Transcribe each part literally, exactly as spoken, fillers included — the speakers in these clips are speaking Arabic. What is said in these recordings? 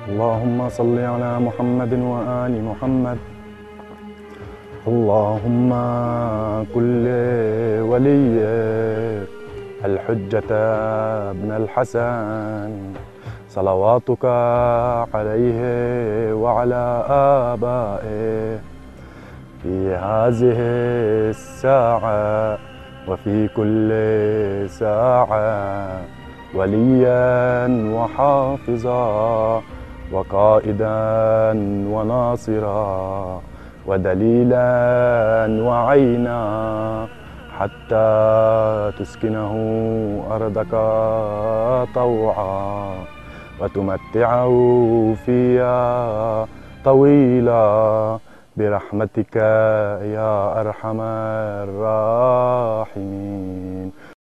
اللهم صل على محمد وآل محمد. اللهم كل ولي الحجة ابن الحسن صلواتك عليه وعلى آبائه في هذه الساعة وفي كل ساعة وليا وحافظا وقائدا وناصرا ودليلا وعينا حتى تسكنه أرضك طوعا وتمتعه فيها طويلا برحمتك يا أرحم الراحمين.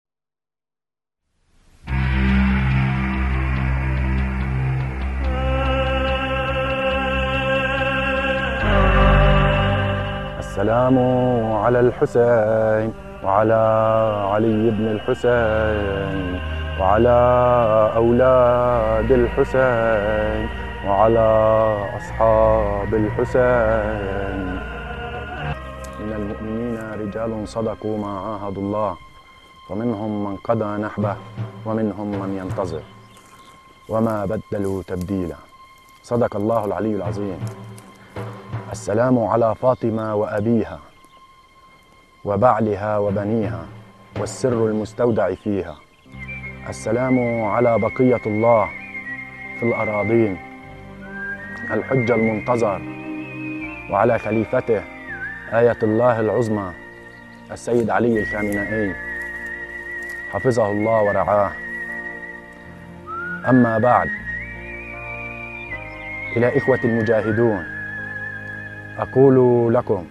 السلام على الحسين وعلى علي بن الحسين وعلى أولاد الحسين وعلى أصحاب الحسين. من المؤمنين رجال صدقوا ما عاهدوا الله ومنهم من قضى نحبه ومنهم من ينتظر وما بدلوا تبديلا. صدق الله العلي العظيم. السلام على فاطمة وأبيها وبعلها وبنيها والسر المستودع فيها. السلام على بقية الله في الأراضين الحج المنتظر وعلى خليفته آية الله العظمى السيد علي الخامنئي حفظه الله ورعاه. أما بعد، إلى إخوة المجاهدون أقول لكم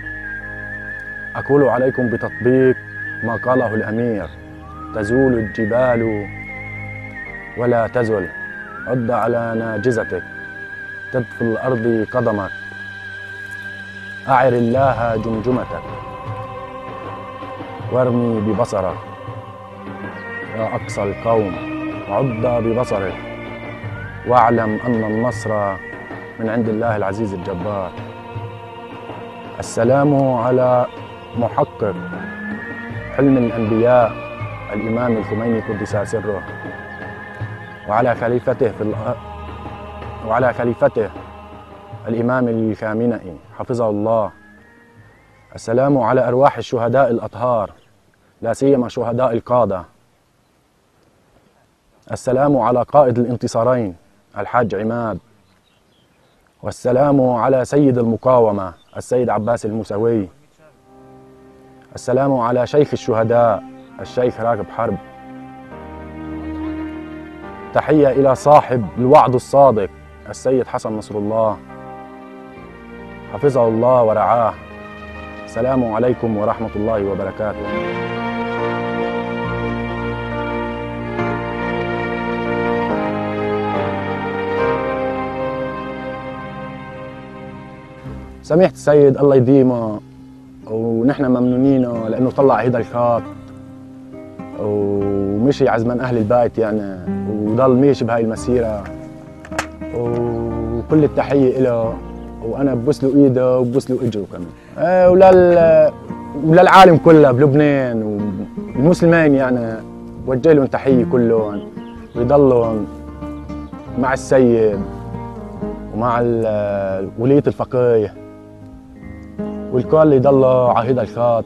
أقول عليكم بتطبيق ما قاله الأمير: تزول الجبال ولا تزل، عد على ناجزتك، تدفل الأرض قدمك، أعر الله جمجمتك، وارمي ببصرك يا أقصى القوم، وعد ببصرك، واعلم أن النصر من عند الله العزيز الجبار. السلام على محقق حلم الأنبياء الإمام الخميني قدس سره وعلى خليفته في الأ... وعلى خليفته الإمام الخامنئي حفظه الله. السلام على أرواح الشهداء الأطهار، لا سيما شهداء القادة. السلام على قائد الانتصارين الحاج عماد. والسلام على سيد المقاومة السيد عباس الموسوي. السلام على شيخ الشهداء الشيخ راغب حرب. تحية إلى صاحب الوعد الصادق السيد حسن نصر الله حفظه الله ورعاه. السلام عليكم ورحمة الله وبركاته. سميحة السيد الله يديمه، ونحن ممنونينه لأنه طلع هيدا الخط ومشي عزمان أهل البيت يعني، وضل ماشي بهاي المسيرة، وكل التحية له، وأنا ببوس له إيده وببوس له إجره كمان. آه ولل وللعالم كله بلبنان والمسلمين يعني بوجه لهم تحية كلهم، ويضلوا مع السيد ومع ولية الفقيه والكل اللي يضلوا على هيدا الخط،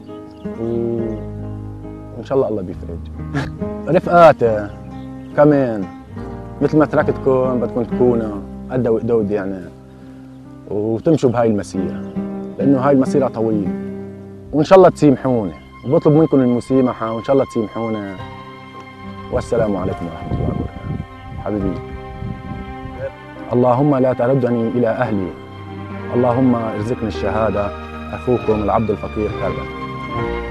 وإن شاء الله الله بيفرج. رفقاتي كمان مثل ما تركتكم بدكم تكونوا قد وقدود يعني، وتمشوا بهاي المسيرة، لأنه هاي المسيرة طويلة، وإن شاء الله تسامحوني، وبطلب منكم المسامحة، وإن شاء الله تسامحوني. والسلام عليكم ورحمة الله وبركاته. حبيبي، اللهم لا تردني إلى أهلي، اللهم ارزقني الشهادة. أخوكم العبد الفقير كربة.